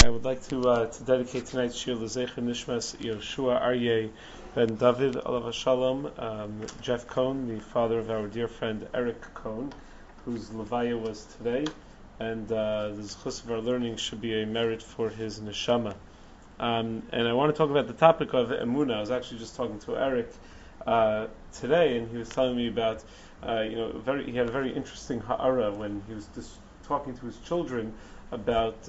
I would like to dedicate tonight's shir l'zecher nishmas Yoshua Aryeh ben David alav shalom, Jeff Cohn, the father of our dear friend Eric Cohn, whose levaya was today, and the zchus of our learning should be a merit for his neshama. And I want to talk about the topic of emunah. I was actually just talking to Eric today, and he was telling me about he had a very interesting ha'ara when he was just talking to his children about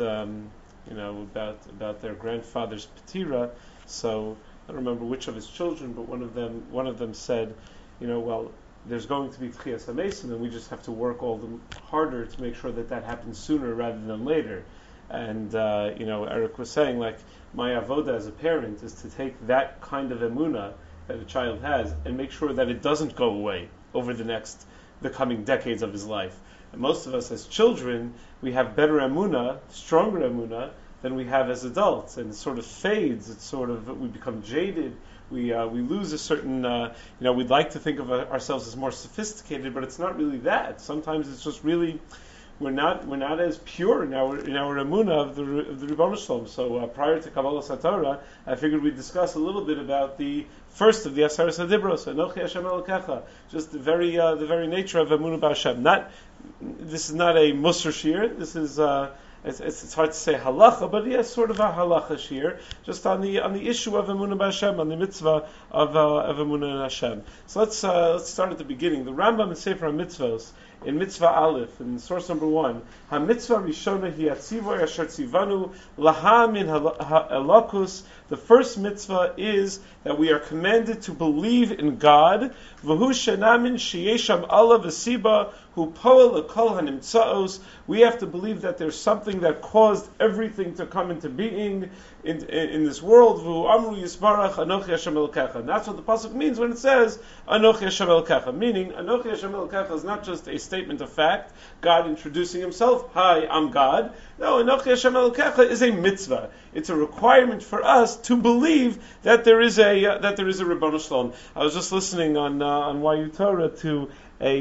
about their grandfather's patira. So I don't remember which of his children, but one of them said, well, there's going to be Tchias HaMesim, and we just have to work all the harder to make sure that happens sooner rather than later. And Eric was saying, like, my avoda as a parent is to take that kind of emunah that a child has and make sure that it doesn't go away over the coming decades of his life. And most of us as children, we have better emunah, stronger emunah, than we have as adults, and it sort of fades. We become jaded. We lose a certain. We'd like to think of ourselves as more sophisticated, but it's not really that. Sometimes it's just really we're not as pure in our emunah of the Ribono Shalom. So prior to Kabbalah Satorah, I figured we'd discuss a little bit about the first of the Aseres HaDibros, Anochi Hashem Elokecha, just the very nature of emunah b'Hashem. This is not a Musar shir. This is it's hard to say halacha, but yes, sort of a halacha shir, just on the issue of emunah b'Hashem, on the mitzvah of emunah in Hashem. So let's start at the beginning. The Rambam in Sefer HaMitzvos, in Mitzvah Aleph, in source number 1, HaMitzvah Rishona hi atzivoy asher tzivanu laha min halakus. The first mitzvah is that we are commanded to believe in God. V'hu shenamin sheyesham Allah v'siba hu poel lekol hanimtzaos. We have to believe that there's something that caused everything to come into being in this world. V'hu amru yisbarach anochi Hashem Elokecha. And that's what the pasuk means when it says anochi Hashem Elokecha. Meaning, anochi Hashem Elokecha is not just a statement of fact, God introducing himself, hi, I'm God. No, anochi Hashem Elokecha is a mitzvah. It's a requirement for us to believe that there is a Ribono Shalom. I was just listening on YU Torah to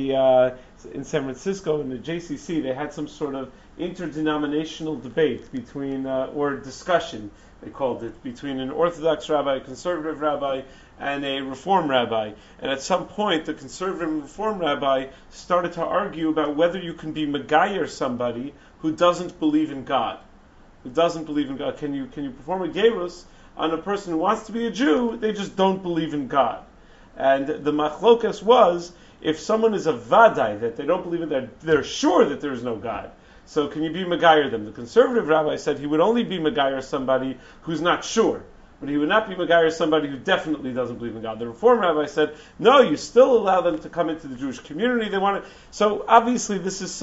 in San Francisco in the JCC. They had some sort of interdenominational debate or discussion, they called it, between an Orthodox rabbi, a conservative rabbi, and a Reform rabbi. And at some point, the conservative and Reform rabbi started to argue about whether you can be megayer somebody who doesn't believe in God. Can you perform a gerus on a person who wants to be a Jew? They just don't believe in God. And the machlokas was, if someone is a vadai, that they don't believe in that, they're sure that there is no God. So can you be megayer them? The conservative rabbi said he would only be megayer somebody who's not sure, but he would not be megayer somebody who definitely doesn't believe in God. The Reform rabbi said, no, you still allow them to come into the Jewish community. They want to. So obviously, this is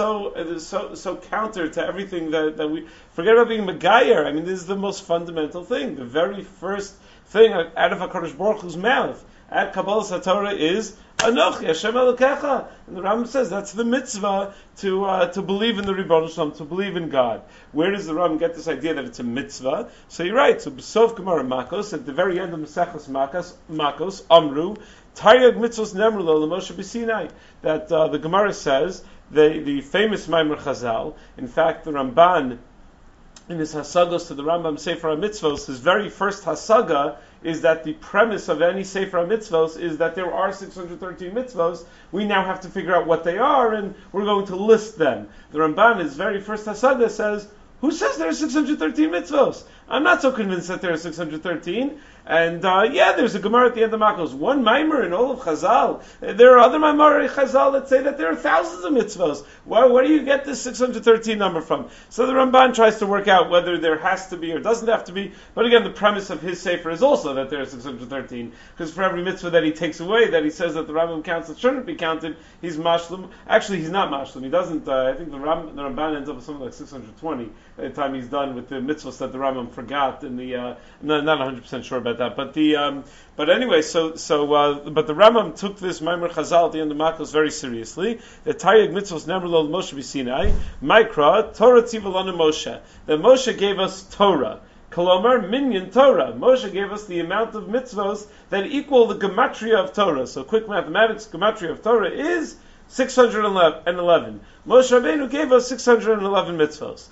so counter to everything that we forget about being megayer. I mean, this is the most fundamental thing. The very first thing out of HaKadosh Baruch Hu's mouth at Kabbalah Satorah is Anochi Hashem Elokecha, and the Rambam says that's the mitzvah to believe in the Ribono Shalom, to believe in God. Where does the Rambam get this idea that it's a mitzvah? So you're right. So B'sof Gemara Makos, at the very end of Maseches Makos, Amru Taryag Mitzvos Nemru Lo Moshe B'Sinai. That the Gemara says the famous Maimer Chazal. In fact, the Ramban in his hasagos to the Rambam Sefer HaMitzvos, his very first hasaga is that the premise of any Sefer HaMitzvos is that there are 613 mitzvos. We now have to figure out what they are, and we're going to list them. The Ramban, his very first hasaga, says, who says there are 613 mitzvos? I'm not so convinced that there are 613. And there's a Gemara at the end of Makos. One Maimer in all of Chazal. There are other Maimer in Chazal that say that there are thousands of mitzvos. Where do you get this 613 number from? So the Ramban tries to work out whether there has to be or doesn't have to be. But again, the premise of his Sefer is also that there are 613. Because for every mitzvah that he takes away, that he says that the Rambam counts that shouldn't be counted, he's mashlim. Actually, he's not mashlim. He doesn't. I think the Ramban ends up with something like 620 by the time he's done with the mitzvahs that the Rambam forgot. In the I'm not 100% sure about that, but anyway, but the Rambam took this Maimer Chazal at the end of Makos very seriously. The Taryag Mitzvos Nemru Lo Moshe B'Sinai, Mikra Torah Tziva Lanu Moshe. That Moshe gave us Torah. Kolomar Minyan Torah. Moshe gave us the amount of mitzvos that equal the gematria of Torah. So quick mathematics, gematria of Torah is 611. Moshe Rabbeinu gave us 611 mitzvos.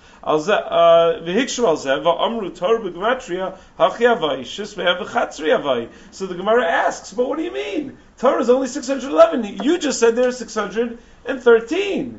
So the Gemara asks, but what do you mean? Torah is only 611. You just said there's 613.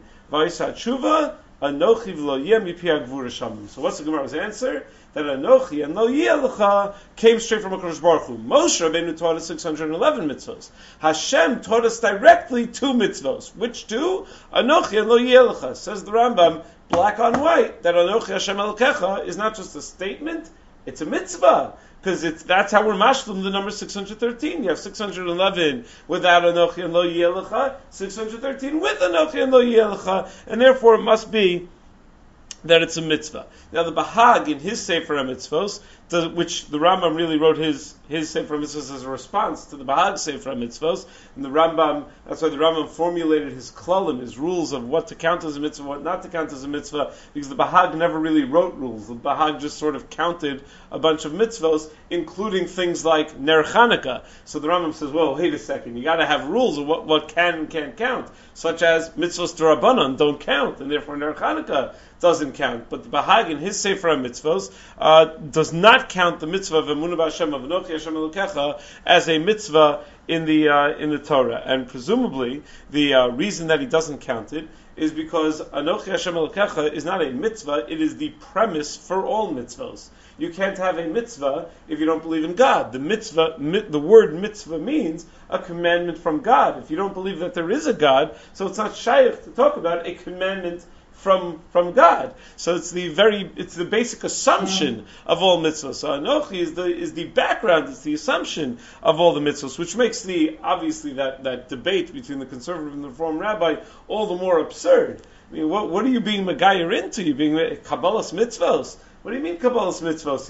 So what's the Gemara's answer? That Anochi and Lo Yelecha came straight from HaKadosh Baruch Hu. Moshe Rabbeinu taught us 611 mitzvos. Hashem taught us directly 2 mitzvos. Which 2? Anochi and Lo Yelecha. Says the Rambam, black on white, that Anochi Hashem Elokecha is not just a statement, it's a mitzvah. Because that's how we're mashlim the number 613. You have 611 without Anochi and Lo Yelecha, 613 with Anochi and Lo Yelecha, and therefore it must be that it's a mitzvah. Now the Bahag in his Sefer HaMitzvos, which the Rambam really wrote his Sefer HaMitzvos as a response to the Bahag Sefer HaMitzvos, and the Rambam, that's why the Rambam formulated his klalim, his rules of what to count as a mitzvah, what not to count as a mitzvah, because the Bahag never really wrote rules. The Bahag just sort of counted a bunch of mitzvos, including things like Ner Chanukah. So the Rambam says, well, wait a second, you got to have rules of what can and can't count, such as mitzvos d'Rabbanan don't count, and therefore Ner Chanukah doesn't count. But the Bahag in his Sefer HaMitzvos does not count the mitzvah of Emunah B'Hashem of Anochi Hashem Elokecha as a mitzvah in the Torah. And presumably the reason that he doesn't count it is because Anochi Hashem Elokecha is not a mitzvah, it is the premise for all mitzvos. You can't have a mitzvah if you don't believe in God. The word mitzvah means a commandment from God. If you don't believe that there is a God, so it's not shaykh to talk about a commandment from God. So it's the basic assumption of all mitzvahs. So Anochi is the background, it's the assumption of all the mitzvahs, which makes obviously that debate between the conservative and the reform rabbi all the more absurd. I mean, what are you being Megayer into? You being Kabbalah's mitzvahs? What do you mean Kabbalah's mitzvahs?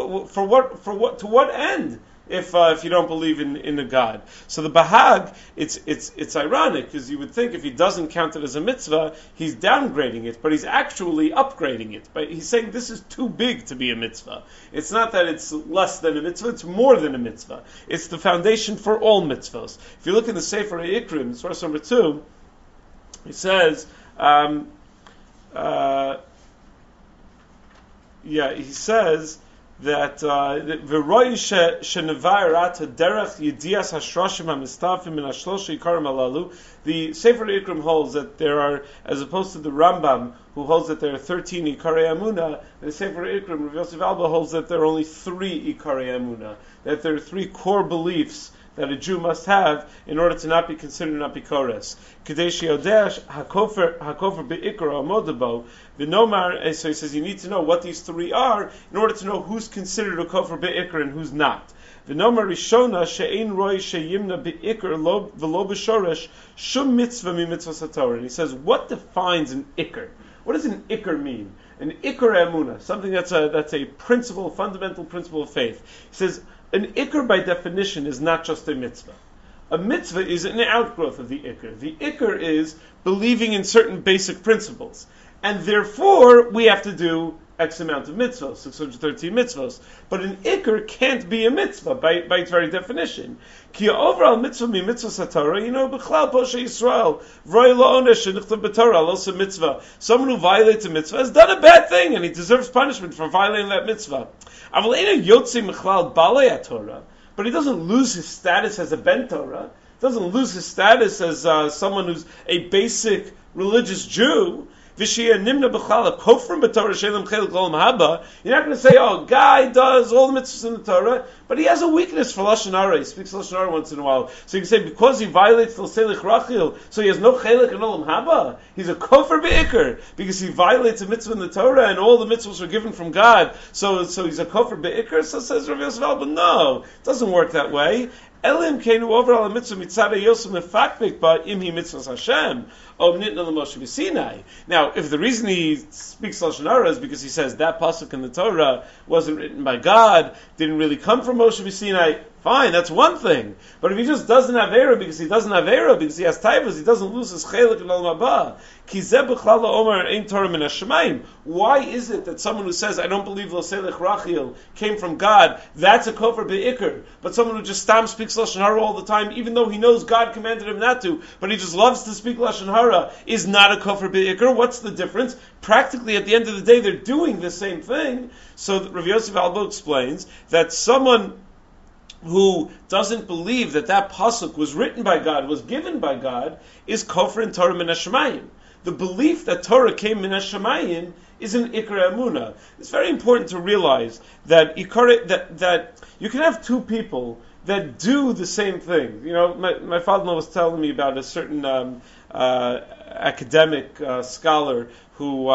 To what end? If you don't believe in a God. So the Bahag, it's ironic, because you would think if he doesn't count it as a mitzvah, he's downgrading it, but he's actually upgrading it. But he's saying this is too big to be a mitzvah. It's not that it's less than a mitzvah, it's more than a mitzvah. It's the foundation for all mitzvahs. If you look in the Sefer Ikrim, source number 2, it says, he says that v'roi shenevayrat derech yidias hashroshim hamistafim min hashlosh yikarim alalu. The Sefer Ikrim holds that there are, as opposed to the Rambam, who holds that there are 13 Ikarei Amunah, the Sefer Ikrim, Rav Yosef Alba, holds that there are only 3 Ikarei Amunah, that there are 3 core beliefs that a Jew must have in order to not be considered an apikores. Kadesh yodesh hakofer beikar amodabo v'nomar. So he says you need to know what these 3 are in order to know who's considered a kofer beikar and who's not. V'nomar rishona she'ein roi sheyimna beikar v'lo b'shoresh shum mitzvah mi mitzvah satorah. And he says, what defines an ikar? What does an ikar mean? An ikar emunah, something that's a principle, fundamental principle of faith. He says, an ikar by definition is not just a mitzvah. A mitzvah is an outgrowth of the ikar. The ikar is believing in certain basic principles. And therefore, we have to do X amount of mitzvahs, 613 mitzvahs. But an ikar can't be a mitzvah by its very definition. Ki overall mitzvah mi mitzvah satorah, b'chlal poshe Yisrael, roi la'onesh shenichtav b'torah, also mitzvah. Someone who violates a mitzvah has done a bad thing, and he deserves punishment for violating that mitzvah. Aval eina yotzi mechlal balei Torah, but he doesn't lose his status as a ben Torah. He doesn't lose his status as someone who's a basic religious Jew. You're not going to say, guy does all the mitzvahs in the Torah, but he has a weakness for Lashon Hara. He speaks Lashon Hara once in a while. So you can say, because he violates the Selich Rachil, so he has no chelik in Olam Haba. He's a kofar be'ikr, because he violates a mitzvah in the Torah, and all the mitzvahs are given from God. So he's a kofar be'ikr. So says Rav Yosef Alba, no, it doesn't work that way. Elim kenu overall a mitzvah mitzvah yosem mefakbik ba imhi mitzvahs Hashem omnitna l'Moshe b'Sinai. Now, if the reason he speaks Lashon Hara is because he says that pasuk in the Torah wasn't written by God, didn't really come from Moshe b'Sinai, Fine, that's one thing. But if he just doesn't have Era because he doesn't have Era, because he has Taivas, he doesn't lose his Chelik in Olam Haba. Ki zeh b'chlal ha'omer ein Torah min hashemayim. Why is it that someone who says, I don't believe Lo Selech Rachel came from God, that's a kofar be'ikr? But someone who just stam speaks Lashon Hara all the time, even though he knows God commanded him not to, but he just loves to speak Lashon Hara, is not a kofar be'ikr? What's the difference? Practically, at the end of the day, they're doing the same thing. So Rav Yosef Albo explains that someone who doesn't believe that pasuk was written by God, was given by God, is kofar in Torah min hashemayim. The belief that Torah came min hashemayim is an ikar emunah. It's very important to realize that that you can have two people that do the same thing. You know, my father was telling me about a certain academic scholar who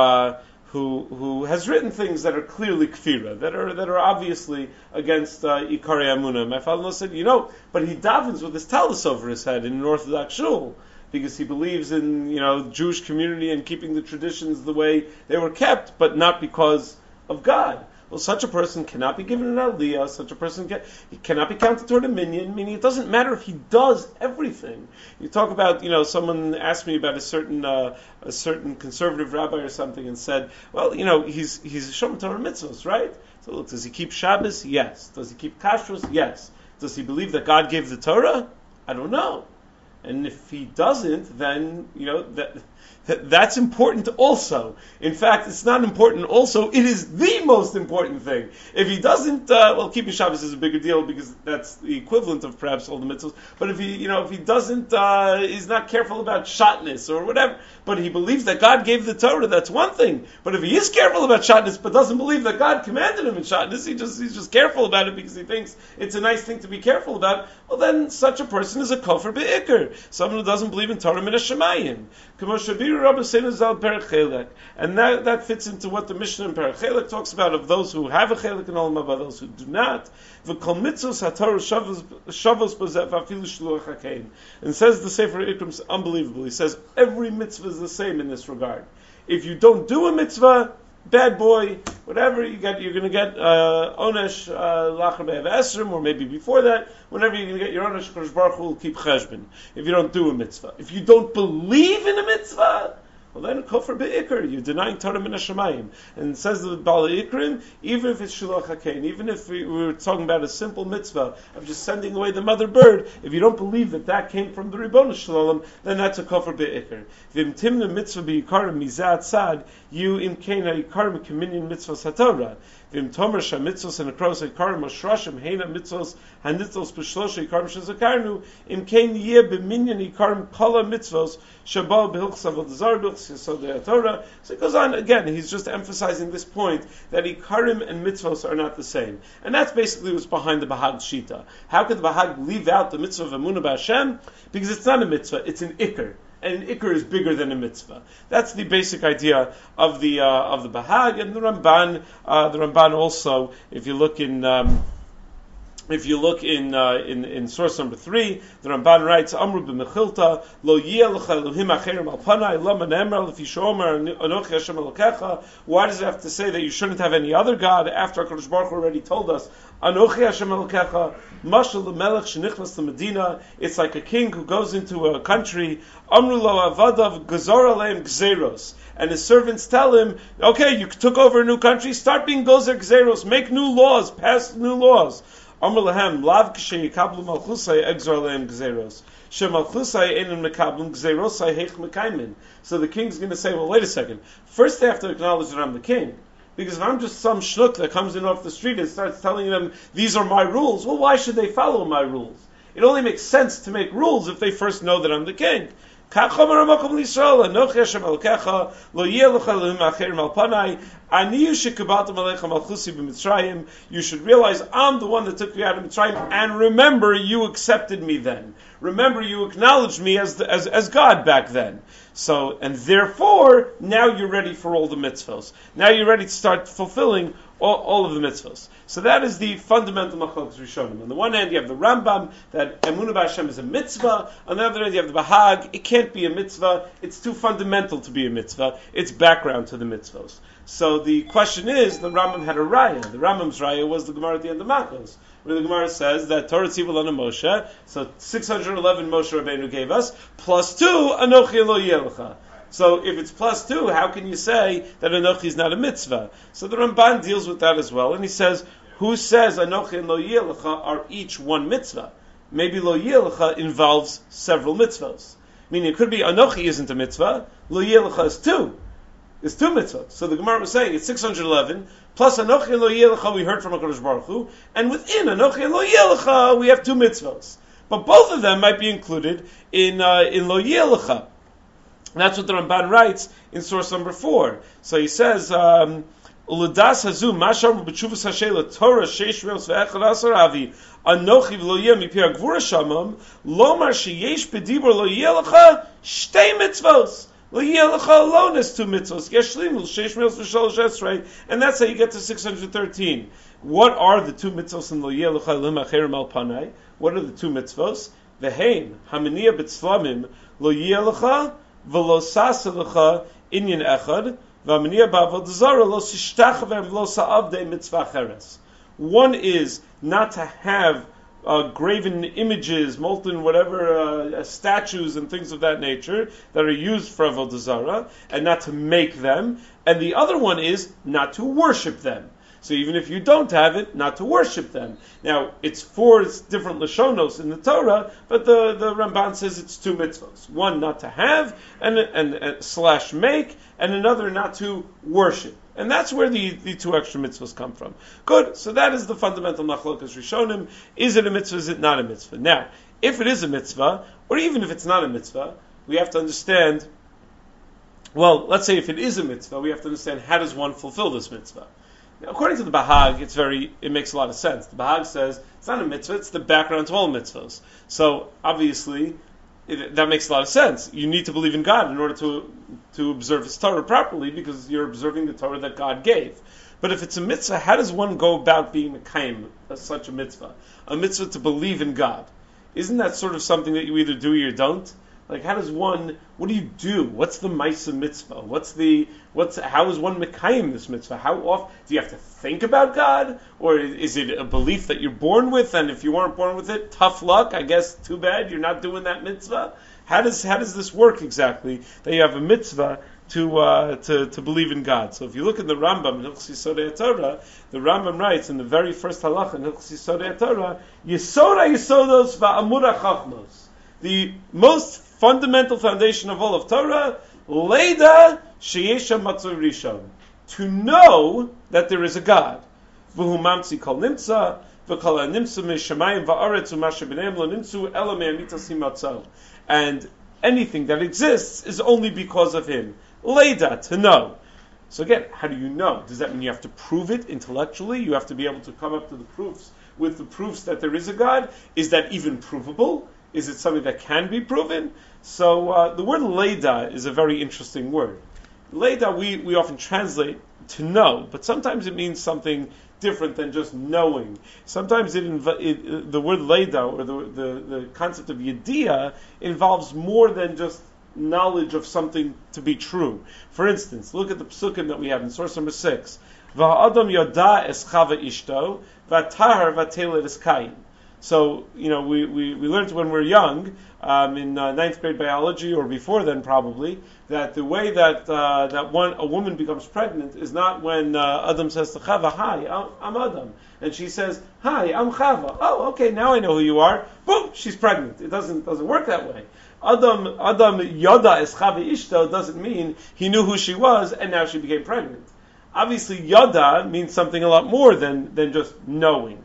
has written things that are clearly kfira, that are obviously against Ikari Amunah. My father said, but he davens with his talus over his head in an Orthodox shul, because he believes in, Jewish community and keeping the traditions the way they were kept, but not because of God. Well, such a person cannot be given an aliyah. Such a person cannot be counted toward a minyan. Meaning, it doesn't matter if he does everything. You talk about, someone asked me about a certain conservative rabbi or something, and said, well, he's a shomer Torah mitzvos, right? So, look, does he keep Shabbos? Yes. Does he keep kashrus? Yes. Does he believe that God gave the Torah? I don't know. And if he doesn't, then that's important also. In fact, it's not important also, it is the most important thing. If he doesn't, keeping Shabbos is a bigger deal because that's the equivalent of perhaps all the mitzvahs. But if he doesn't, he's not careful about shotness or whatever, but he believes that God gave the Torah, that's one thing. But if he is careful about shotness but doesn't believe that God commanded him in shotness, he's just careful about it because he thinks it's a nice thing to be careful about, well then such a person is a kofar be'ikr. Someone who doesn't believe in Torah min hashemayim. And that fits into what the Mishnah in Perek Chelek talks about, of those who have a Chelek in Olam Haba, those who do not. And says the Sefer Ikrim, unbelievable. He says every mitzvah is the same in this regard. If you don't do a mitzvah, bad boy, whatever you're going to get onesh lachar be'ev esrim, or maybe before that, whenever you're going to get your onesh, Kodesh Baruch Hu will keep cheshbon. If you don't do a mitzvah, if you don't believe in a mitzvah, well then kofar be'ikr, you're denying Torah min hashemayim. And it says the Baal Ikrim, even if it's shulach hakein, even if we were talking about a simple mitzvah of just sending away the mother bird, if you don't believe that came from the Ribono Shel Olam, then that's a kofar be'ikr. V'im timna mitzvah be'ikarim mizat sad, you imkein ha'ikarim k'minyan mitzvah satorah. V'im tomer sha'mitzvos and akros ha'ikarim ha'shrashim heina mitzvos ha'nitzvos b'shlosha ikarim shezakarnu, imkein yeh b'minyan ikarim kala mitzvos shabal b'hilchs avodah zarah b'hilchs yesodei Torah. So it goes on again. He's just emphasizing this point that ikarim and mitzvos are not the same, and that's basically what's behind the Bahag Shita. How could the Bahag leave out the mitzvah of Emunah b'Hashem? Because it's not a mitzvah; it's an ikr. And an ikr is bigger than a mitzvah. That's the basic idea of the Bahag. And the Ramban also, if you look in source number 3, the Ramban writes, Amru b'mechilta, lo yeh l'cha Elohim acherim al panai, lo manemra l'fi shomer anochi Hashem Elokecha. Why does it have to say that you shouldn't have any other God after HaKadosh Baruch Hu already told us, Anochi Hashem Elokecha, mashal l'melech shenichnas l'medina? It's like a king who goes into a country, Amru lo avadav gazor aleim gzeros. And his servants tell him, okay, you took over a new country, start being gozer gzeros, make new laws, pass new laws. Amr lahem lav k'shei yikablu malchusay egzor aleim gzeros. She malchusay einin mekablu gzerosay heich mekaymin. So the king's going to say, well, wait a second. First they have to acknowledge that I'm the king. Because if I'm just some shnook that comes in off the street and starts telling them, these are my rules, well, why should they follow my rules? It only makes sense to make rules if they first know that I'm the king. You should realize I'm the one that took you out of Mitzrayim, and remember you accepted me then. Remember you acknowledged me as God back then. So, and therefore, now you're ready for all the mitzvahs. Now you're ready to start fulfilling all of the mitzvahs. So that is the fundamental machlokes rishonim. On the one hand, you have the Rambam, that Emunah b'Hashem is a mitzvah. On the other hand, you have the Bahag. It can't be a mitzvah. It's too fundamental to be a mitzvah. It's background to the mitzvahs. So the question is, the Rambam had a raya. The Rambam's raya was the Gemara at the end of Makos, where the Gemara says that Torah Tzivul Lanu Moshe, so 611 Moshe Rabbeinu gave us, plus 2, Anochi Lo Yelecha. So if it's plus 2, how can you say that Anochi is not a mitzvah? So the Ramban deals with that as well, and he says, who says Anochi and Lo Yelecha are each one mitzvah? Maybe Lo Yelecha involves several mitzvahs. Meaning it could be Anochi isn't a mitzvah, Lo Yelecha is 2. It's 2 mitzvahs. So the Gemara was saying it's 611 plus Anochi and Lo Yelecha we heard from HaKadosh Baruch Hu, and within Anochi and Lo Yelecha we have 2 mitzvahs. But both of them might be included in Lo Yelecha. That's what the Ramban writes in source number 4. So he says, Uludas hazu mashar b'tshuvas hashela Torah sheish meos ve'echad asar avi anochi v'lo yeh mipi ha'gvura shamam lomar sheyesh b'dibur lo yelecha shtei mitzvos. Lo yelecha alone is 2 mitzvos. Yesh shlimu sheish meos v'shalosh esrei. And that's how you get to 613. What are the 2 mitzvos in lo yelecha lim acherim al panai? What are the 2 mitzvos? V'hein hamaniya b'tzlamim lo yelecha v'lo saselecha inyan echad v'amaniya b'avod zara lo sishtachvem v'lo sa'avdei mitzvah cheres. One is not to have graven images, molten whatever statues and things of that nature that are used for avodah zara, and not to make them. And the other one is not to worship them. So even if you don't have it, not to worship them. Now, it's 4 different Lashonos in the Torah, but the Ramban says it's 2 mitzvahs. One not to have, and slash make, and another not to worship. And that's where the 2 extra mitzvahs come from. Good, so that is the fundamental machlokas Rishonim. Is it a mitzvah, is it not a mitzvah? Now, if it is a mitzvah, or even if it's not a mitzvah, we have to understand, well, let's say if it is a mitzvah, we have to understand how does one fulfill this mitzvah. Now, according to the Bahag, it makes a lot of sense. The Bahag says it's not a mitzvah; it's the background to all mitzvahs. So obviously, that makes a lot of sense. You need to believe in God in order to observe His Torah properly, because you're observing the Torah that God gave. But if it's a mitzvah, how does one go about being mekayim such a mitzvah? A mitzvah to believe in God. Isn't that sort of something that you either do or you don't? Like, what do you do? What's the Maisa mitzvah? How is one mekayim this mitzvah? How often do you have to think about God? Or is it a belief that you're born with, and if you weren't born with it, tough luck, I guess, too bad, you're not doing that mitzvah? How does this work exactly, that you have a mitzvah to believe in God? So if you look in the Rambam, in Hilchos Yisodei Torah, the Rambam writes in the very first halacha in Hilchos Yisodei Torah, Yisod HaYisodos va'amud HaChachmos. The most fundamental foundation of all of Torah, Leida Sheyesha Matzur Rishon, to know that there is a God. V'hu mamtzi kol nimtza, v'kol nimtza mishamayim va'aretz u'masha b'neim lo nimtzu ela me'amitas himatzal. And anything that exists is only because of Him. Leida, to know. So again, how do you know? Does that mean you have to prove it intellectually? You have to be able to come up to the proofs with the proofs that there is a God? Is that even provable? Is it something that can be proven? So the word leida is a very interesting word. Leida we often translate to know, but sometimes it means something different than just knowing. Sometimes the word leida, or the concept of yediyah, involves more than just knowledge of something to be true. For instance, look at the psukim that we have in source number 6. Va'adam yoda es chava ishto, va'tahar va'telet es kain. So, we learned when we were young, in 9th grade biology, or before then probably, that the way that a woman becomes pregnant is not when Adam says to Chava, "Hi, I'm Adam," and she says, "Hi, I'm Chava." Oh, okay, now I know who you are. Boom, she's pregnant. It doesn't work that way. Adam Yoda es Chava Ishto doesn't mean he knew who she was and now she became pregnant. Obviously, Yoda means something a lot more than just knowing.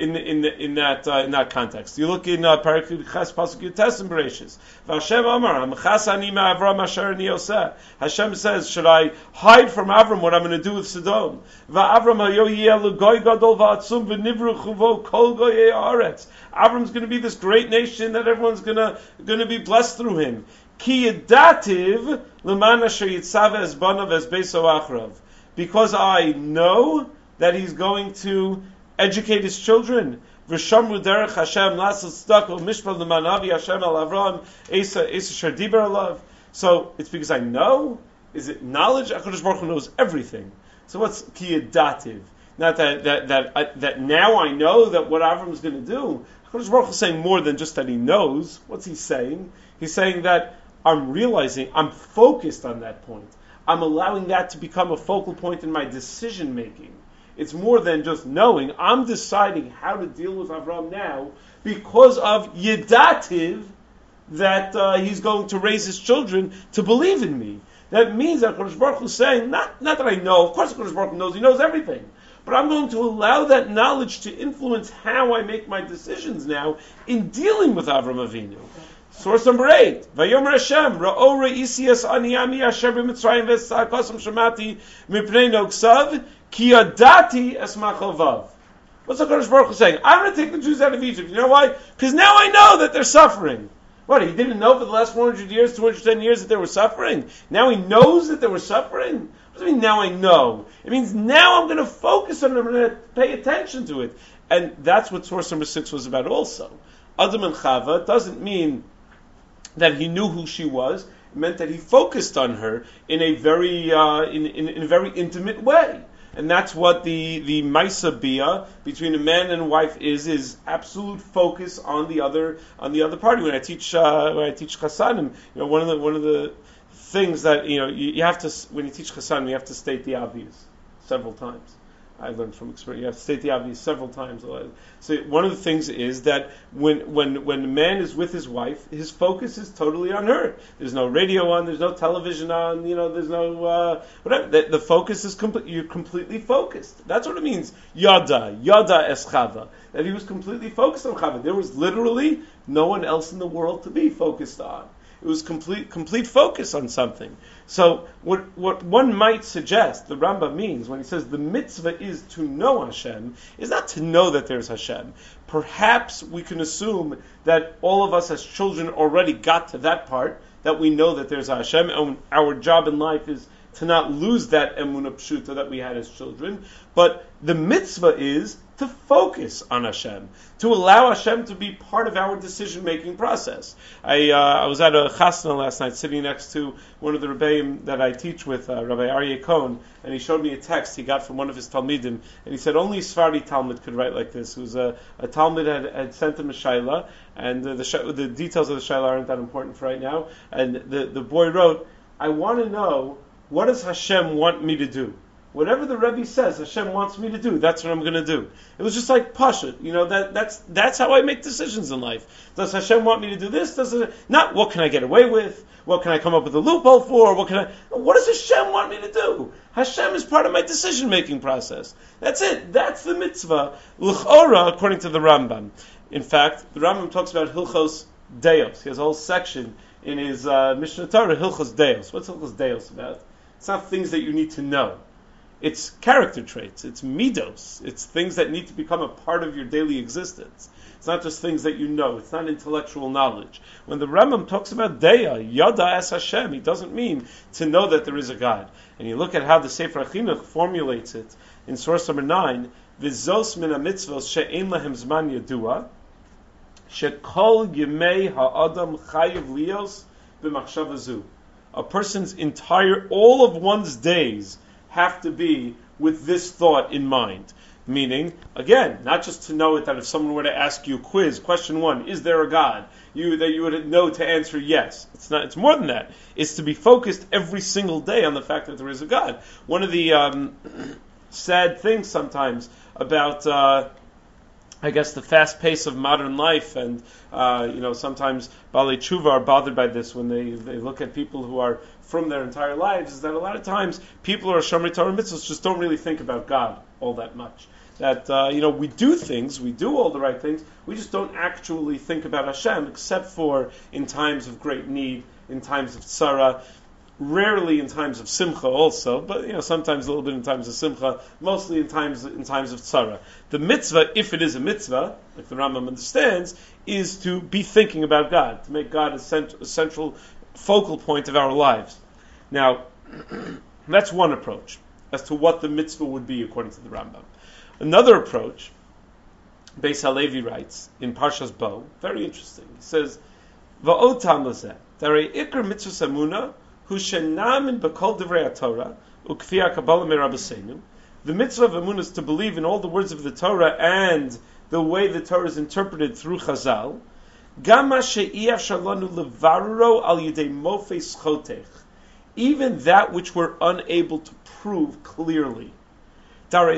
In that context, you look in Parak Ches Pasuk Yutes and Bereshis. Hashem Amar, Hamchasani me'Avram asher ani oseh. Hashem says, should I hide from Avram what I'm going to do with Sodom? Va'Avram hayo yeh l'goy gadol va'atzum v'nivru chuvo kol goyei haaretz. Avram's going to be this great nation that everyone's going to be blessed through him. Ki yedativ l'man asher yitzav es banav es beiso achrav. Because I know that he's going to educate his children. V'shamru derech Hashem lasas stako mishpal l'manavi Hashem al Avram Esa Shardiber alav. So it's because I know. Is it knowledge? HaKadosh Baruch Hu knows everything. So what's kiyadativ? Not that now I know that what Avram is going to do. HaKadosh Baruch Hu is saying more than just that he knows. What's he saying? He's saying that I'm realizing, I'm focused on that point. I'm allowing that to become a focal point in my decision making. It's more than just knowing. I'm deciding how to deal with Avram now because of Yedativ, that he's going to raise his children to believe in me. That means that HaKadosh Baruch Hu is saying, not that I know, of course HaKadosh Baruch Hu knows, he knows everything. But I'm going to allow that knowledge to influence how I make my decisions now in dealing with Avram Avinu. Source number 8. Vayomer Hashem, Ra'o re'isi es aniyami asher b'mitzrayim v'esakosam shemati mipnei noksav, ki yadati es machavav. What's HaKadosh Baruch Hu saying? I'm going to take the Jews out of Egypt. You know why? Because now I know that they're suffering. What, he didn't know for the last 400 years, 210 years that they were suffering? Now he knows that they were suffering? What does it mean, now I know? It means now I'm going to focus on it, I'm going to pay attention to it. And that's what source number 6 was about also. Adam and Chava doesn't mean that he knew who she was. It meant that he focused on her in a very in a very intimate way. And that's what the Maisa Bia between a man and a wife is absolute focus on the other party. When I teach Chasanim, one of the things that you have to, when you teach Chasanim, you have to state the obvious several times. I learned from experience. You have to state the obvious several times. So one of the things is that when a man is with his wife, his focus is totally on her. There's no radio on. There's no television on. There's no whatever. The focus is you're completely focused. That's what it means. Yada es Chava. That he was completely focused on Chava. There was literally no one else in the world to be focused on. It was complete focus on something. So what one might suggest, the Rambam means, when he says the mitzvah is to know Hashem, is not to know that there's Hashem. Perhaps we can assume that all of us as children already got to that part, that we know that there's Hashem, and our job in life is to not lose that emunah pshuta that we had as children. But the mitzvah is to focus on Hashem, to allow Hashem to be part of our decision-making process. I was at a chasna last night, sitting next to one of the rebbeim that I teach with, Rabbi Aryeh Cohen, and he showed me a text he got from one of his talmidim, and he said only a Sephardi Talmud could write like this. It was a Talmud had sent him a shaila, and the details of the shaila aren't that important for right now, and the boy wrote, I want to know, what does Hashem want me to do? Whatever the Rebbe says Hashem wants me to do, that's what I'm going to do. It was just like Pasha. That's how I make decisions in life. Does Hashem want me to do this? Not what can I get away with? What can I come up with a loophole for? What does Hashem want me to do? Hashem is part of my decision-making process. That's it. That's the mitzvah. L'chora, according to the Rambam. In fact, the Rambam talks about Hilchos Deos. He has a whole section in his Mishnah Torah, Hilchos Deos. What's Hilchos Deos about? It's not things that you need to know. It's character traits. It's midos. It's things that need to become a part of your daily existence. It's not just things that you know. It's not intellectual knowledge. When the Rambam talks about Deya, Yada es Hashem, he doesn't mean to know that there is a God. And you look at how the Sefer HaChinuch formulates it in source number 9, V'zos min ha-mitzvos she'en lahem zman yadua, she'kol yemei ha'adam chayiv lios b'machshava zu. A person's all of one's days have to be with this thought in mind. Meaning, again, not just to know it, that if someone were to ask you a quiz, question 1, is there a God? That you would know to answer yes. It's more than that. It's to be focused every single day on the fact that there is a God. One of the sad things sometimes about I guess the fast pace of modern life, and sometimes Balei Tshuva are bothered by this when they look at people who are from their entire lives, is that a lot of times people who are Shomrei Torah mitzvahs just don't really think about God all that much. That we do things, we do all the right things, we just don't actually think about Hashem, except for in times of great need, in times of tzara. Rarely in times of simcha also, but sometimes a little bit in times of simcha, mostly in times of tzara. The mitzvah, if it is a mitzvah, like the Rambam understands, is to be thinking about God, to make God a central focal point of our lives. Now, that's one approach as to what the mitzvah would be according to the Rambam. Another approach, Beis Halevi writes in Parshas Bo, very interesting. He says, "Va'od tam lazeh, darei ikar mitzvah samuna." Who shenamin b'kol divrei Torah ukfia kabbalah merabasenu. The mitzvah of emunah is to believe in all the words of the Torah and the way the Torah is interpreted through Chazal. Even that which we're unable to prove clearly. Whereas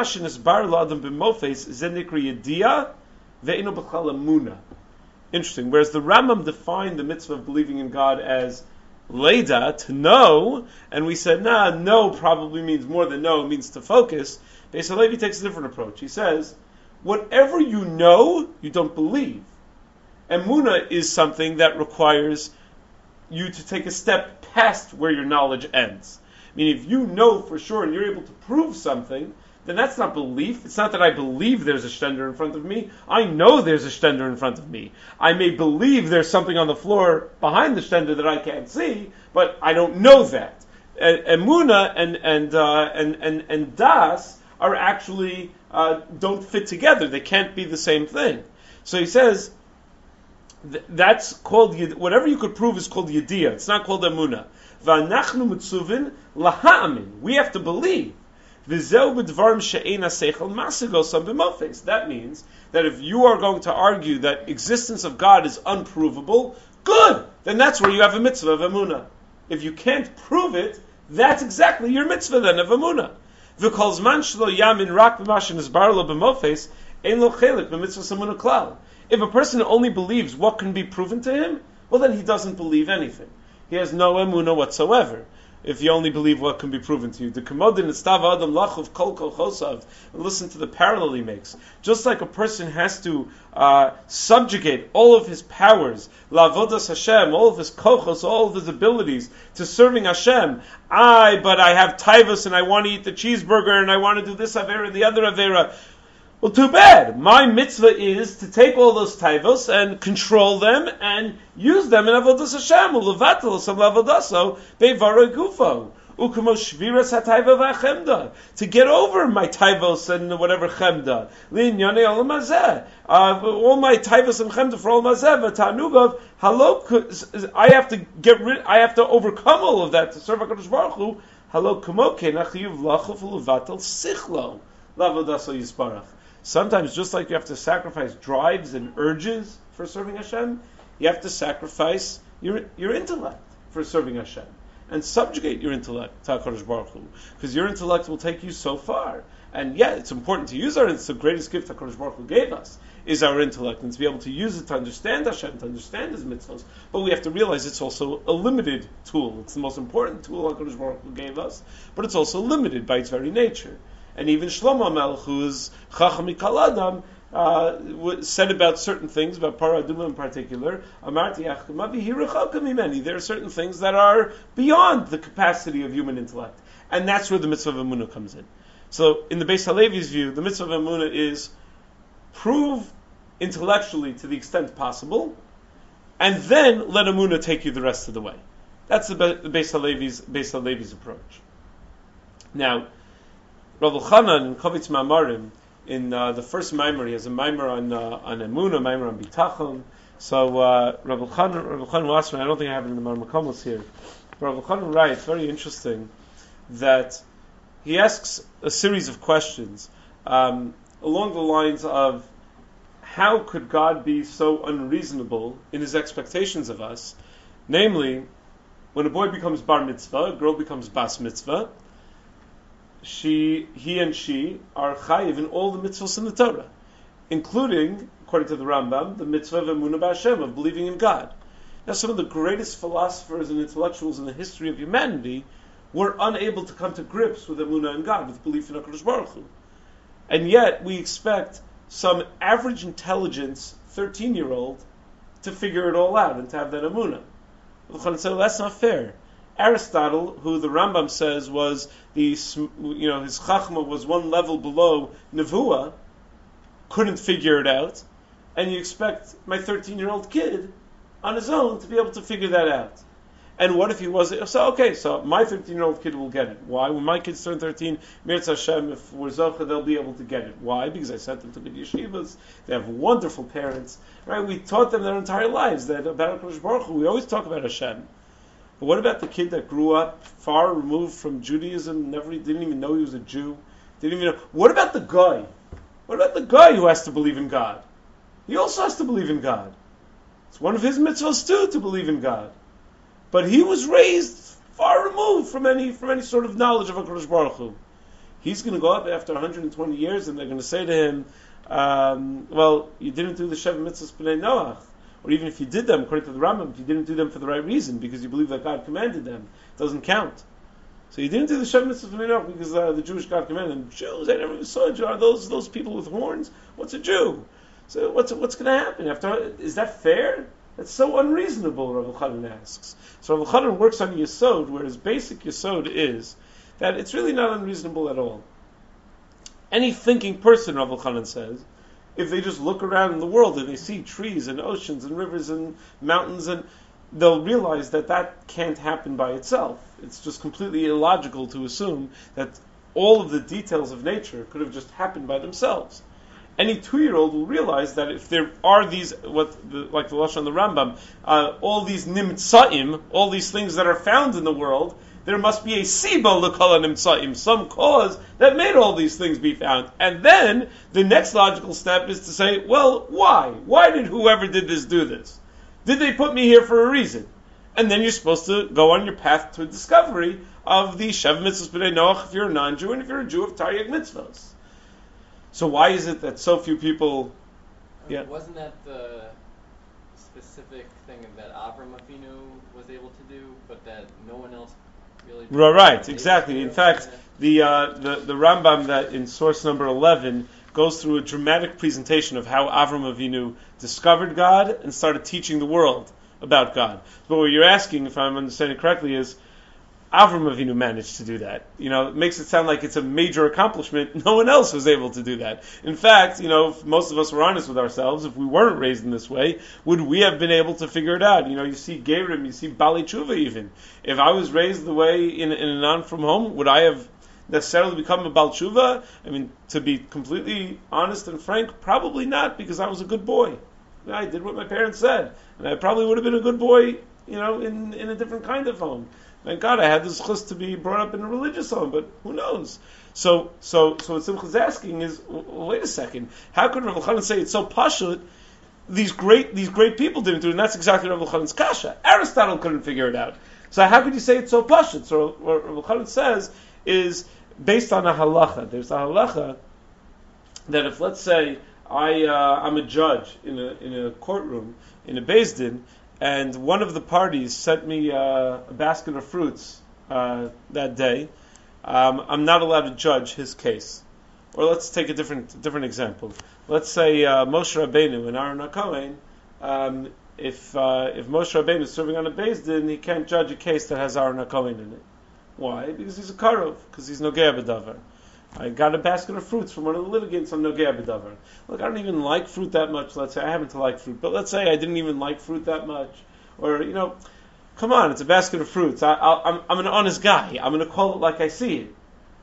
Interesting. Whereas the Rambam defined the mitzvah of believing in God as Leda, to know, and we said, no probably means more than no, it means to focus. Beis Halevi takes a different approach. He says, whatever you know, you don't believe. Emunah is something that requires you to take a step past where your knowledge ends. I mean, if you know for sure and you're able to prove something, then that's not belief. It's not that I believe there's a shtender in front of me. I know there's a shtender in front of me. I may believe there's something on the floor behind the shtender that I can't see, but I don't know that. Emunah and das are actually don't fit together. They can't be the same thing. So he says that's called whatever you could prove is called yediyah. It's not called emunah. V'anachnu mitzuvin laha'amin. We have to believe. That means that if you are going to argue that existence of God is unprovable, good! Then that's where you have a mitzvah of emunah. If you can't prove it, that's exactly your mitzvah then of emunah. If a person only believes what can be proven to him, well then he doesn't believe anything. He has no emunah whatsoever. If you only believe what can be proven to you. The Kamodin Istav Adam Lachuv Kol Kol Chosav. Listen to the parallel he makes. Just like a person has to subjugate all of his powers, Lavodas Hashem, all of his kochos, all of his abilities to serving Hashem. But I have taivos and I want to eat the cheeseburger and I want to do this avera and the other avera. Well, too bad. My mitzvah is to take all those taivos and control them and use them in avodas Hashem. Ulevatel some avodaso bevara gufo ukumo shviras hataiva v'achemda, to get over my taivos and whatever chemda. Linyane olamazeh, all my taivos and chemda for all mazeh v'tanugov halok. I have to get rid. I have to overcome all of that to serve Hakadosh Baruch Hu. Halok kumo kenachiyuv lachuf ulevatel sichlo lavodaso yisparach. Sometimes, just like you have to sacrifice drives and urges for serving Hashem, you have to sacrifice your intellect for serving Hashem and subjugate your intellect to HaKadosh Baruch Hu, because your intellect will take you so far. And yeah, it's important to use it's the greatest gift HaKadosh Baruch Hu gave us, is our intellect, and to be able to use it to understand Hashem, to understand His mitzvahs. But we have to realize it's also a limited tool. It's the most important tool HaKadosh Baruch Hu gave us, but it's also limited by its very nature. And even Shlomo Melech, who is Chacham Mikal Adam, said about certain things, about Paraduma in particular, there are certain things that are beyond the capacity of human intellect. And that's where the mitzvah of emunah comes in. So, in the Beis Halevi's view, the mitzvah of emunah is prove intellectually to the extent possible, and then let emunah take you the rest of the way. That's the Beis Halevi's approach. Now, Rav Elchanan in Kovitz Ma'amarim, in the first Maimer, he has a Maimer on Emunah, a Maimer on Bitachon. So Rav Elchanan Wasserman, I don't think I have it in the Marmakomos here. Rav Elchanan writes, very interesting, that he asks a series of questions along the lines of, how could God be so unreasonable in His expectations of us? Namely, when a boy becomes bar mitzvah, a girl becomes bas mitzvah, he and she are chayiv in all the mitzvahs in the Torah, including, according to the Rambam, the mitzvah of emunah b'Hashem, of believing in God. Now, some of the greatest philosophers and intellectuals in the history of humanity were unable to come to grips with emunah in God, with belief in HaKadosh Baruch Hu. And yet, we expect some average intelligence 13-year-old to figure it all out and to have that emunah. So that's not fair. Aristotle, who the Rambam says was his chachma was one level below nevuah, couldn't figure it out, and you expect my 13-year-old kid on his own to be able to figure that out. And what if he was so my 13-year-old kid will get it. Why? When my kids turn 13, Mirz Hashem, if we're zocha, they'll be able to get it. Why? Because I sent them to big yeshivas. They have wonderful parents. Right? We taught them their entire lives that about HaKadosh Baruch Hu. We always talk about Hashem. But what about the kid that grew up far removed from Judaism, didn't even know he was a Jew? Didn't even know. What about the guy? What about the guy who has to believe in God? He also has to believe in God. It's one of his mitzvahs too to believe in God. But he was raised far removed from any sort of knowledge of HaKadosh Baruch Hu. He's going to go up after 120 years, and they're going to say to him, well, you didn't do the Sheva Mitzvahs B'nai Noach. Or even if you did them, according to the Rambam, if you didn't do them for the right reason, because you believe that God commanded them, it doesn't count. So you didn't do the Sheva Mitzvahs B'nai Noach because the Jewish God commanded them. Jews, I never even saw a Jew. Are those people with horns? What's a Jew? So what's going to happen? Is that fair? That's so unreasonable, Rav Elchanan asks. So Rav Elchanan works on Yesod, where his basic Yesod is that it's really not unreasonable at all. Any thinking person, Rav Elchanan says, if they just look around in the world and they see trees and oceans and rivers and mountains, and they'll realize that can't happen by itself. It's just completely illogical to assume that all of the details of nature could have just happened by themselves. Any 2-year-old will realize that if there are these, like the Lashon on the Rambam, all these nimtzaim, all these things that are found in the world, there must be a siba l'kol nimtzaim, some cause that made all these things be found. And then the next logical step is to say, well, why? Why did whoever did this do this? Did they put me here for a reason? And then you're supposed to go on your path to a discovery of the Sheva Mitzvahs B'nai Noach if you're a non-Jew, and if you're a Jew of Taryag Mitzvahs. So why is it that so few people... Yeah. Wasn't that the specific thing that Avram Avinu was able to do, but that no one else really... Right, exactly. In fact, the Rambam that in source number 11 goes through a dramatic presentation of how Avram Avinu discovered God and started teaching the world about God. But what you're asking, if I'm understanding correctly, is Avram Avinu managed to do that. It makes it sound like it's a major accomplishment. No one else was able to do that. In fact, if most of us were honest with ourselves, if we weren't raised in this way, would we have been able to figure it out? You see Gerim, you see Bali Tshuva even. If I was raised the way in a non-from home, would I have necessarily become a Bal Tshuva? To be completely honest and frank, probably not, because I was a good boy. I did what my parents said. And I probably would have been a good boy, in a different kind of home. Thank God I had this chus to be brought up in a religious home, but who knows? So what Simcha's asking is, wait a second, how could Rav Elchanan say it's so pashut? These great people didn't do it, and that's exactly Rav Elchanan's kasha. Aristotle couldn't figure it out. So how could you say it's so pashut? So what Rav Elchanan says is based on a halacha. There's a halacha that if, let's say, I'm a judge in a courtroom in a beis din, and one of the parties sent me a basket of fruits that day, I'm not allowed to judge his case. Or let's take a different example. Let's say Moshe Rabbeinu and Aaron HaKohen, if Moshe Rabbeinu is serving on a beis din, he can't judge a case that has Aaron HaKohen in it. Why? Because he's a karov, because he's nogea b'davar. I got a basket of fruits from one of the litigants on Nogea B'davar. Look, I don't even like fruit that much, let's say. I happen to like fruit. But let's say I didn't even like fruit that much. Or, come on, it's a basket of fruits. I'm an honest guy. I'm going to call it like I see it.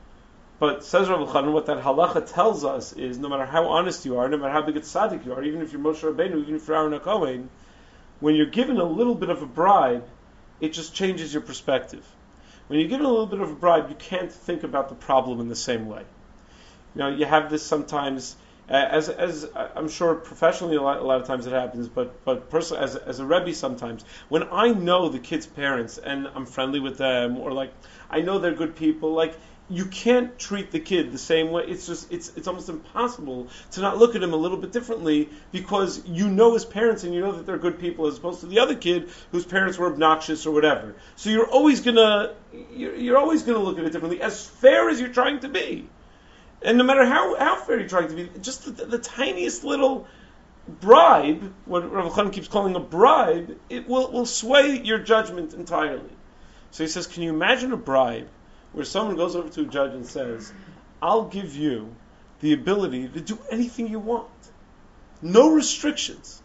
But says Rav Elchanan, what that halacha tells us is, no matter how honest you are, no matter how big a tzaddik you are, even if you're Moshe Rabbeinu, even if you're Aaron HaKohen, when you're given a little bit of a bribe, it just changes your perspective. When you're given a little bit of a bribe, you can't think about the problem in the same way. You have this sometimes, as I'm sure professionally a lot of times it happens, but personally, as a Rebbe sometimes, when I know the kids' parents and I'm friendly with them, or I know they're good people, you can't treat the kid the same way. It's almost impossible to not look at him a little bit differently, because you know his parents and you know that they're good people, as opposed to the other kid whose parents were obnoxious or whatever. So you're always gonna look at it differently, as fair as you're trying to be. And no matter how fair you're trying to be, just the tiniest little bribe, what Rav Elchanan keeps calling a bribe, it will sway your judgment entirely. So he says, can you imagine a bribe where someone goes over to a judge and says, I'll give you the ability to do anything you want. No restrictions.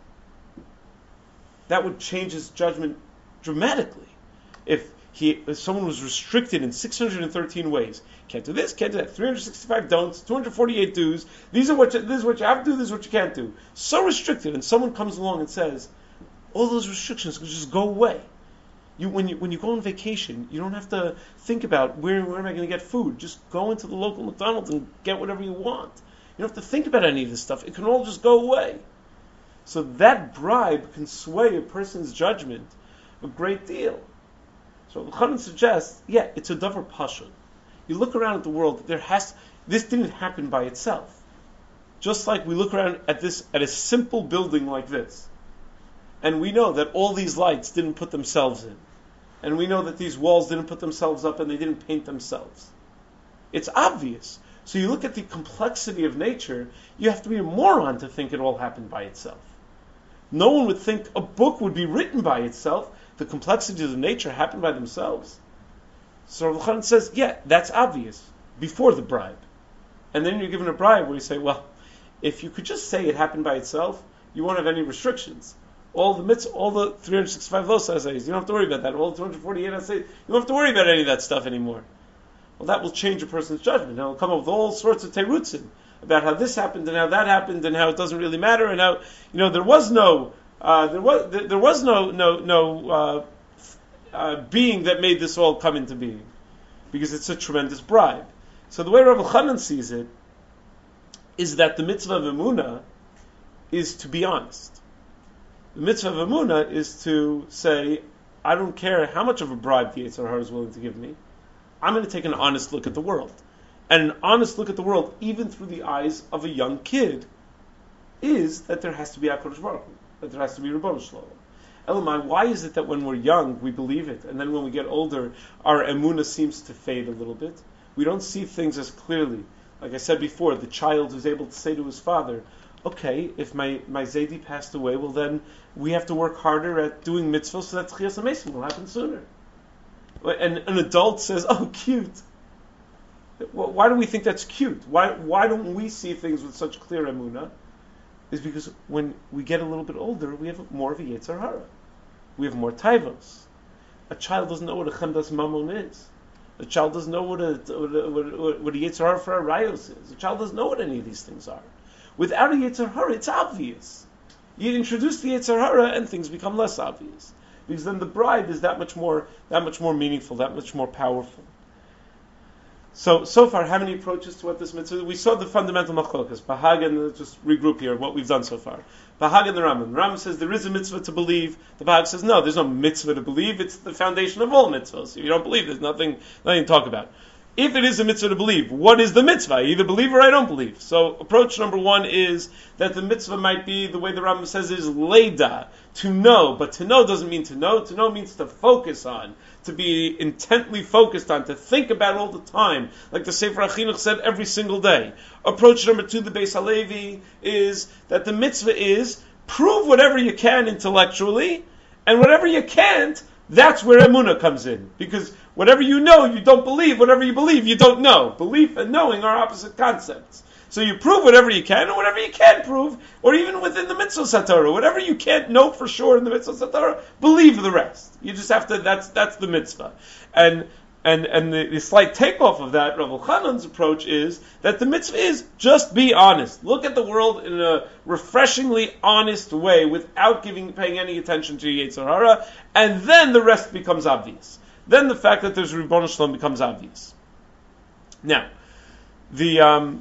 That would change his judgment dramatically. If someone was restricted in 613 ways, can't do this, can't do that, 365 don'ts, 248 do's, this is what you have to do, this is what you can't do. So restricted, and someone comes along and says, all those restrictions can just go away. When you go on vacation, you don't have to think about where am I going to get food. Just go into the local McDonald's and get whatever you want. You don't have to think about any of this stuff. It can all just go away. So that bribe can sway a person's judgment a great deal. So Chanan suggests, it's a davar pashut. You look around at the world, this didn't happen by itself. Just like we look around at a simple building like this, and we know that all these lights didn't put themselves in, and we know that these walls didn't put themselves up and they didn't paint themselves. It's obvious. So you look at the complexity of nature, you have to be a moron to think it all happened by itself. No one would think a book would be written by itself. The complexities of nature happen by themselves. So Rav Chanan says, that's obvious, before the bribe. And then you're given a bribe where you say, well, if you could just say it happened by itself, you won't have any restrictions. All the 365 losas, you don't have to worry about that. All the 248 assays, you don't have to worry about any of that stuff anymore. Well, that will change a person's judgment. He'll come up with all sorts of terutzim about how this happened and how that happened and how it doesn't really matter and how there was no being that made this all come into being, because it's a tremendous bribe. So the way Rav Chanan sees it is that the mitzvah of emunah is to be honest. The mitzvah of emunah is to say, I don't care how much of a bribe the Yetzer Hara is willing to give me. I'm going to take an honest look at the world. And an honest look at the world, even through the eyes of a young kid, is that there has to be HaKadosh Baruch Hu, that there has to be Ribbono Shel Olam. Elamai, why is it that when we're young, we believe it, and then when we get older, our emunah seems to fade a little bit? We don't see things as clearly. Like I said before, the child who's able to say to his father, okay, if my Zaydi passed away, well then we have to work harder at doing mitzvahs so that Tchias HaMesim will happen sooner. And an adult says, oh, cute. Why do we think that's cute? Why don't we see things with such clear emunah? Is because when we get a little bit older, we have more of a Yetzer Hara. We have more taivos. A child doesn't know what a chemdas mamon is. A child doesn't know what a Yetzer Hara for a rayos is. A child doesn't know what any of these things are. Without a Yetzer Hara, it's obvious. You introduce the Yetzer Hara and things become less obvious. Because then the bribe is that much more meaningful, that much more powerful. So far, how many approaches to what this mitzvah? We saw the fundamental machlokas. Bahag, and just regroup here what we've done so far. Bahag and the Rambam. The Rambam says there is a mitzvah to believe. The Bahag says no, there's no mitzvah to believe. It's the foundation of all mitzvahs. If you don't believe, there's nothing to talk about. If it is a mitzvah to believe, what is the mitzvah? I either believe or I don't believe. So approach number one is that the mitzvah might be, the way the Rambam says, is leida, to know. But to know doesn't mean to know. To know means to focus on, to be intently focused on, to think about all the time, like the Sefer HaChinuch said, every single day. Approach number two, the Beis Halevi, is that the mitzvah is prove whatever you can intellectually, and whatever you can't, that's where emunah comes in. Because whatever you know, you don't believe. Whatever you believe, you don't know. Belief and knowing are opposite concepts. So you prove whatever you can, and whatever you can't prove, or even within the mitzvah satorah, whatever you can't know for sure in the mitzvah satorah, believe the rest. You just have to, that's the mitzvah. And the slight takeoff of that, Rav Chanan's approach is that the mitzvah is just be honest. Look at the world in a refreshingly honest way without paying any attention to Yetzer Hara, and then the rest becomes obvious. Then the fact that there's Ribbono Shel Olam becomes obvious. Now, the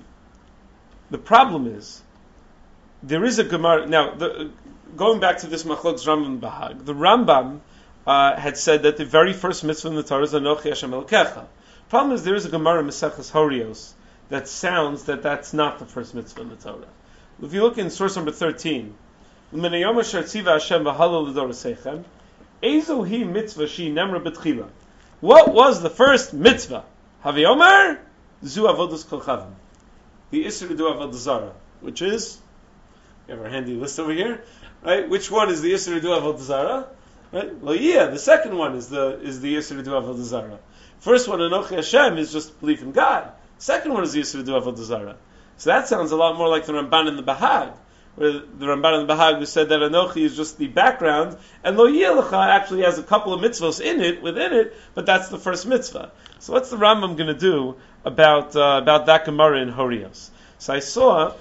problem is, there is a Gemara. Now, going back to this Machlokes Rambam Bahag, the Rambam had said that the very first mitzvah in the Torah is Anochi Hashem Elokecha. Problem is, there is a Gemara in Maseches Horios that sounds that that's not the first mitzvah in the Torah. If you look in source number 13, L'menayom asher tziva Hashem v'halal l'dorosechem, Ezo hi mitzvah shi nemra betchila. What was the first mitzvah? Haviyomer zu avodas kol chavim. The Isser to do Avodah Zarah, which is, we have our handy list over here, right? Which one is the Isser to do Avodah Zarah? Right? Well, yeah, the second one is the Isser to do Avodah Zarah. First one, Anochi Hashem, is just belief in God. Second one is the Isser to do Avodah Zarah. So that sounds a lot more like the Ramban and the Bahag, where the Ramban and the Bahag who said that Anochi is just the background, and Lo Yelecha actually has a couple of mitzvahs within it, but that's the first mitzvah. So what's the Rambam going to do about that Gemara in Horios? So I saw,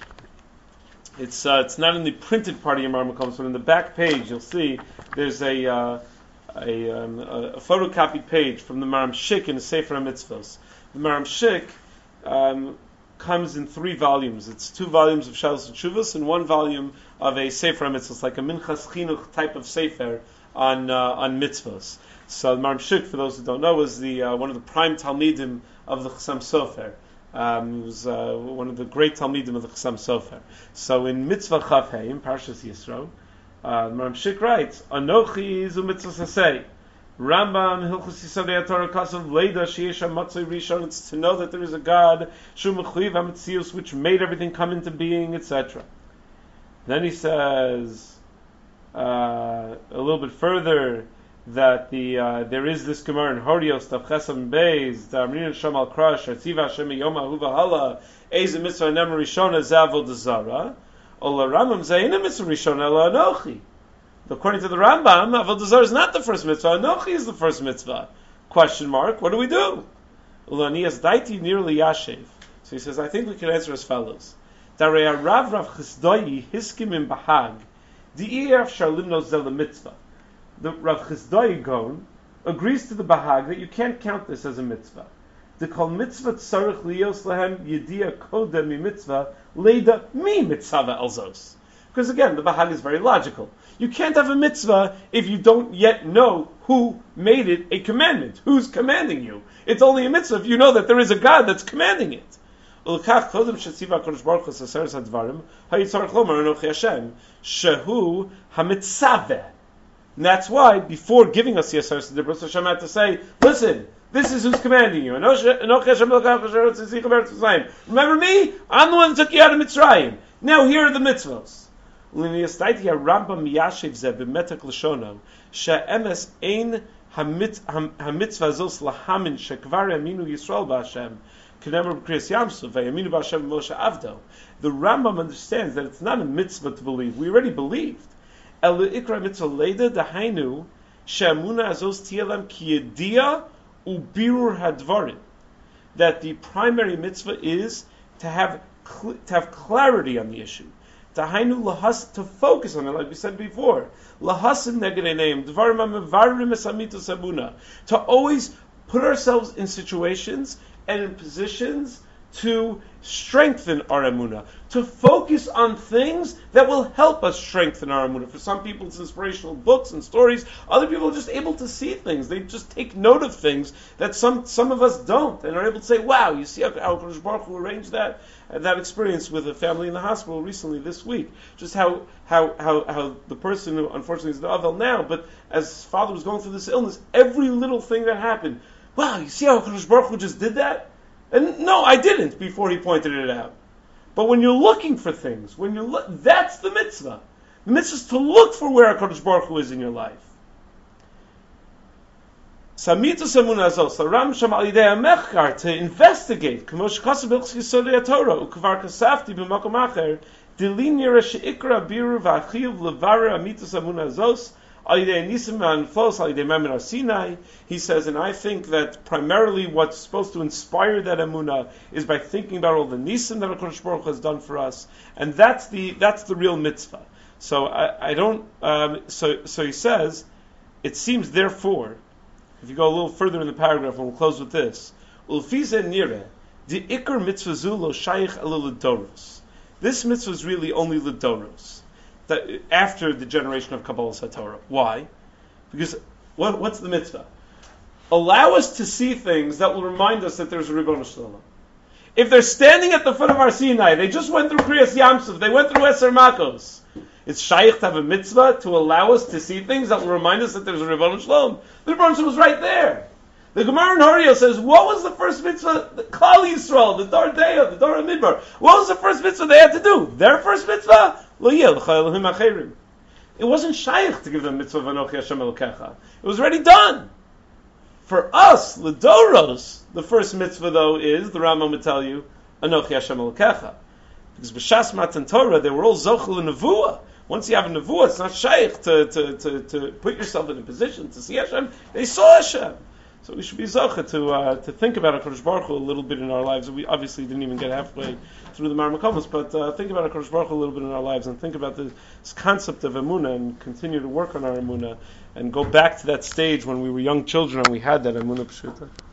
it's not in the printed part of your Marmakom, but in the back page you'll see there's a a photocopied page from the Maram Shik in the Sefer HaMitzvos. The Maram Shik comes in 3 volumes. It's 2 volumes of Shalos and Shuvos and 1 volume of a Sefer HaMitzvos, like a Minchas Chinuch type of Sefer on mitzvos. So the Maram Shik, for those who don't know, was the one of the prime Talmidim of the Chassam Sofer. He was one of the great Talmidim of the Chassam Sofer. So in Mitzvah Chav Hey, in Parshas Yisro, Maram Shik writes, Anochi zu mitzvah sasei. Rambam Hilchos Yisodei HaTorah Kasav Leida Sheyesh HaMatzoi Rishon. It's to know that there is a God, Shu Mechuyev HaMetzius, which made everything come into being, etc. Then he says a little bit further that there is this Gemara in Horios Tav Chesam Beis Damrin Shamal Krash Atziva Hashem Yom Ahuva Hala Eiz Mitzvah Nem Rishona Zavol Dezara Ola Rambam Zayin Mitzvah Rishona Ela Anochi. According to the Rambam, Avodah Zarah is not the first mitzvah. Anochi is the first mitzvah. Question mark. What do we do? Ulanias Daiti nearly Yashev. So he says, I think we can answer as follows. Darei Rav Chisdoi Hiskim in Bahag Di'ir Sharlim Nozel Mitzvah. The Rav Chisdoi Gon agrees to the Bahag that you can't count this as a mitzvah. The kol mitzvah tzarich liyos lahem yediya kodem mi mitzvah leida mi mitzvah elzos. Because again, the Bahag is very logical. You can't have a mitzvah if you don't yet know who made it a commandment. Who's commanding you? It's only a mitzvah if you know that there is a God that's commanding it. Shehu hamitzaveh. And that's why, before giving us the Yasar Siddur, Hashem had to say, listen, this is who's commanding you. Remember me? I'm the one who took you out of Mitzrayim. Now here are the mitzvahs. Rambam Yashiv Zeh b'metak l'shono she'emes ein hamitzvah zos lahamin shekvar yaminu Yisrael b'Hashem k'nemer b'kriyas Yamsuf v'yaminu b'Hashem Moshe Avdo. The Rambam understands that it's not a mitzvah to believe. We already believed. El ikra mitzvah leida dahainu she'amuna azos tiyelem kiyedia ubirur hadvarim. That the primary mitzvah is to have clarity on the issue. To focus on it, like we said before. To always put ourselves in situations and in positions to strengthen our emunah, to focus on things that will help us strengthen our emunah. For some people, it's inspirational books and stories. Other people are just able to see things. They just take note of things that some of us don't, and are able to say, "Wow, you see how Kadosh Baruch Hu arranged that." That experience with a family in the hospital recently this week. Just how the person who unfortunately is the Avel now, but as his father was going through this illness, every little thing that happened. Wow, you see how Kadosh Baruch Hu just did that? And no, I didn't before he pointed it out. But when you're looking for things, that's the mitzvah. The mitzvah is to look for where HaKadosh Baruch Hu is in your life. To investigate. He says, and I think that primarily what's supposed to inspire that emunah is by thinking about all the nisim that HaKadosh Baruch Hu has done for us, and that's the real mitzvah. So I don't. So he says, it seems therefore, if you go a little further in the paragraph, and we'll close with this. This mitzvah is really only l'doros, that after the generation of Kabbalah Satorah. Why? Because what's the mitzvah? Allow us to see things that will remind us that there's a Ribono Shel Olam. If they're standing at the foot of our Sinai, they just went through Kriyas Yamsuf, they went through Eser Makos. It's shaykh to have a mitzvah to allow us to see things that will remind us that there's a Ribono Shel Olam. The Ribono Shel Olam was right there. The Gemara in Horios says, what was the first mitzvah? The Klal Yisrael, the Dor Deah, the Dor Midbar. What was the first mitzvah they had to do? Their first mitzvah? Lo yeh l'cha Elohim acherim. It wasn't shaykh to give them mitzvah of Anochi Hashem Elokecha. It was already done. For us, l'doros, the first mitzvah though is, the Rambam would tell you, Anochi Hashem Elokecha. Because b'shas Matan Torah, they were all zochel and nevuah. Once you have a nevuah, it's not shaykh to put yourself in a position to see Hashem. They saw Hashem. So we should be zocheh to think about HaKadosh Baruch Hu a little bit in our lives. We obviously didn't even get halfway through the Marmakovos, but think about HaKadosh Baruch Hu a little bit in our lives, and think about this concept of Emunah, and continue to work on our Emunah, and go back to that stage when we were young children and we had that Emunah Pshuta.